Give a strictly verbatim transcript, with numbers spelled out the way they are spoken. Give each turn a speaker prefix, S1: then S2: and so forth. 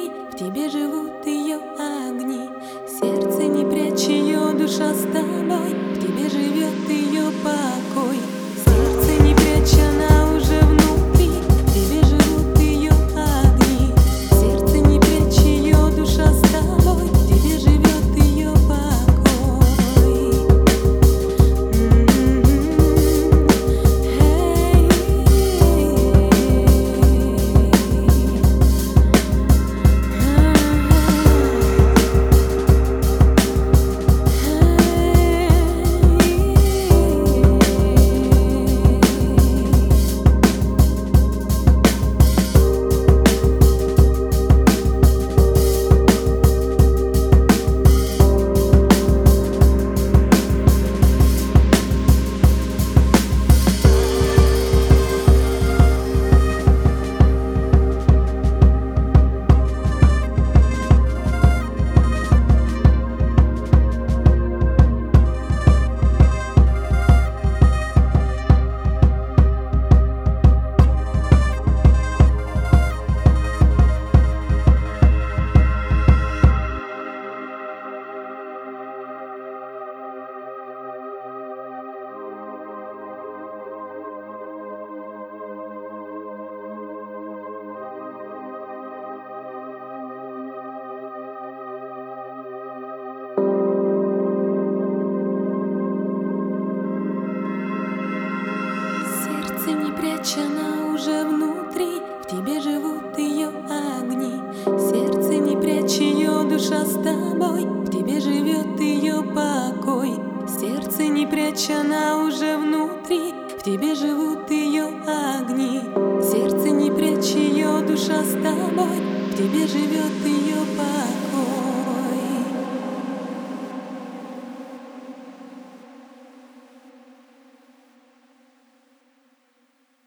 S1: внутри, в тебе живут ее огни. Сердце не прячь ее, душа с тобой, в тебе живет ее покой. Сердце не прячь, она уже внутри, в тебе живут ее огни. Сердце не прячь ее, душа с тобой, в тебе живет ее покой. Сердце не прячь, она уже внутри, в тебе живут ее огни. Сердце не прячь ее, душа с тобой, в тебе живет ее покой. Сердце не прячь, она уже внутри, в тебе живут ее огни. Сердце не прячь ее, душа с тобой, в тебе живет ее покой.